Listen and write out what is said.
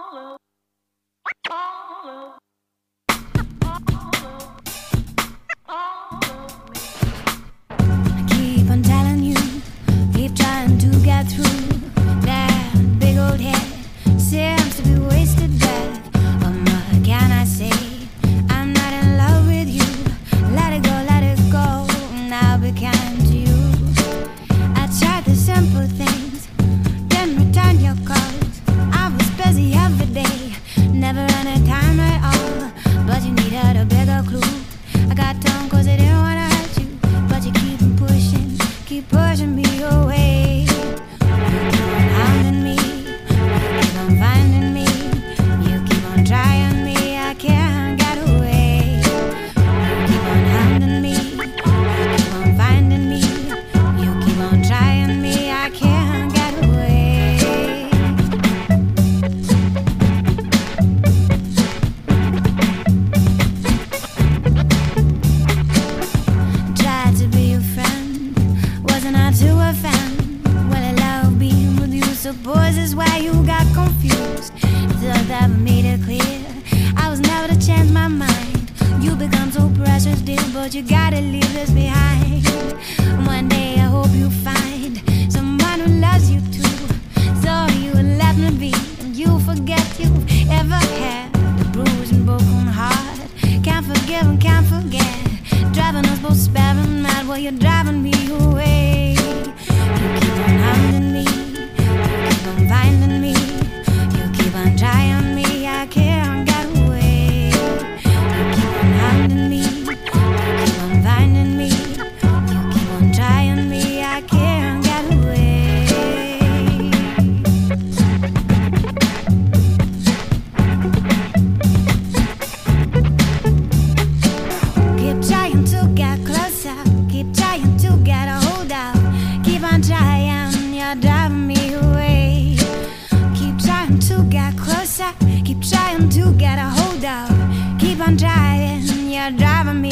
I keep on telling you, keep trying to get through. That big old head seems to be wasted breath. What can I say? I'm not in love with you. Let it go, now be kind to you. I tried the simple things, didn't return your calls. I was busy every day, never any time at all. But you needed a bigger clue. I got tongue cause I didn't wanna hurt you, but you keep pushing me away. You keep on hounding me, you keep on finding me, you keep on trying me, I can't get away. You keep on hounding me, you keep on finding me, you keep on trying me, I can't get away. Tried to be your friend, wasn't I to offend? Well, I love being with you, suppose is why you got confused. Thought that made it clear I was never to change my mind. You become so precious, dear, but you gotta leave this behind. One day I hope you find someone who loves you too, so you will let me be, and you forget you've ever had a bruised and broken heart. Can't forgive and can't forget, driving us both sparing mad while you're driving me away. You keep on hounding me, you keep on finding me, you keep on trying me, I can't get away. You keep on hounding me, you keep on finding me, you keep on trying me, I can't get away. Keep trying to get closer, keep trying to get a hold of. Keep on trying, you're driving me away. Keep trying to get closer, keep trying to get a hold of. Keep on trying, you're driving me